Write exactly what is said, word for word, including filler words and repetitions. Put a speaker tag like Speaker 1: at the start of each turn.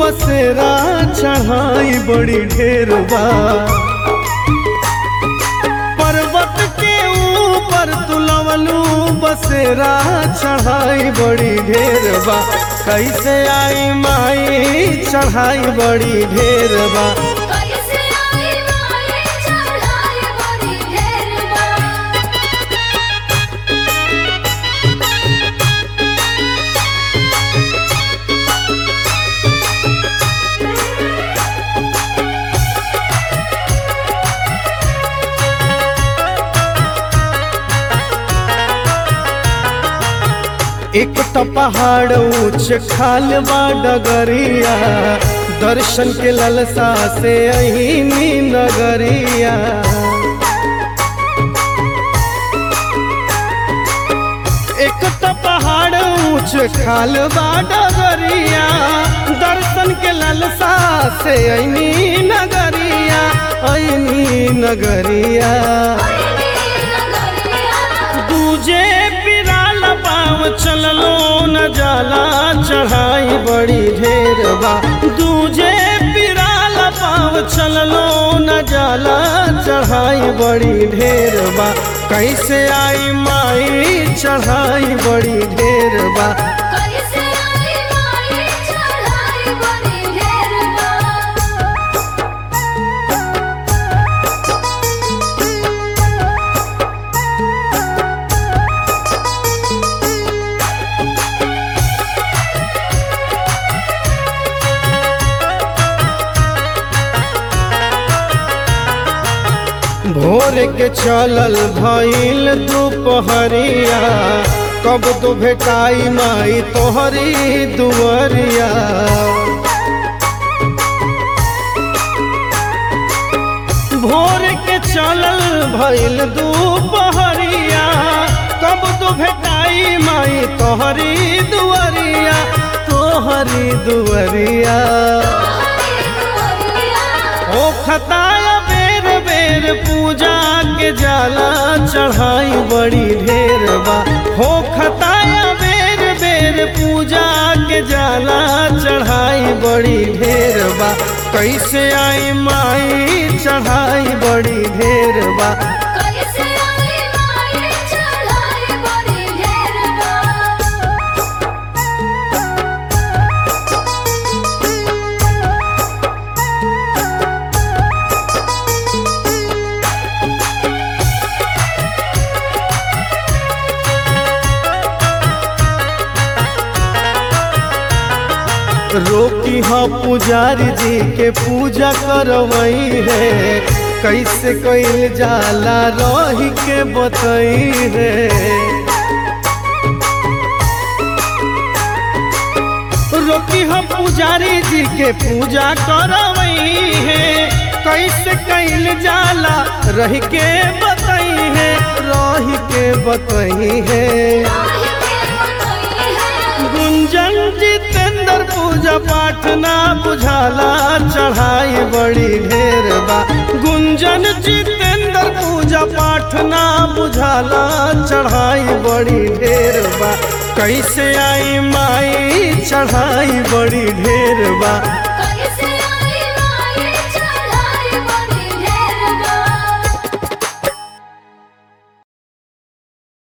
Speaker 1: बसेरा चढ़ाई बड़ी ढेर बा। पर्वत के ऊपर तुलवलू बसेरा चढ़ाई बड़ी ढेर बा। कैसे आई माई चढ़ाई बड़ी ढेर बा।
Speaker 2: कैसे आई माई चढ़ाई बड़ी ढेर बा।
Speaker 1: एक तो पहाड़ ऊंच खाल बा डगरिया, दर्शन के ललसा से अहिनी नगरिया। एक तो पहाड़ ऊंच खाल बा डगरिया, दर्शन के ललसा से अहिनी नगरिया, अहिनी नगरिया। दूजे चललो न जाला चढ़ाई बड़ी ढेर बा। दूजे पिराल पाव चललो न जाला चढ़ाई बड़ी ढेर बा। कैसे आई माई चढ़ाई बड़ी ढेर बा।
Speaker 2: कैसे आई माई चढ़ाई बड़ी ढेर बा।
Speaker 1: भोर के चलल भइल दोपहरिया, कब तो भेटाई माई तोहरी दुआरिया। भोर के चलल भइल दोपहरिया, कब तो भेटाई माई तोहरी दुआरिया, तोहरी दुआरिया। ओ खताया बेर पूजा के जाला चढ़ाई बड़ी ढेर बा। हो खताया बेर बेर पूजा के जाला चढ़ाई बड़ी ढेर बा। कैसे आई माई चढ़ाई बड़ी ढेर बा।
Speaker 2: कैसे आई माई चढ़ाई बड़ी ढेर बा।
Speaker 1: रोकी हाँ पुजारी जी के पूजा करवई है, कैसे कैल जाला रही के बतई है। रोकी हाँ पुजारी जी के पूजा करवई है, कैसे कैल जाला रही के बतई है, रही के बतई है। गुंजन जितेंद्र पूजा पाठ ना बुझाला चढ़ाई बड़ी ढेर बा। गुंजन जितेंद्र पूजा पाठ ना बुझाला चढ़ाई बड़ी ढेर बा। कैसे आई माई चढ़ाई बड़ी ढेर बा।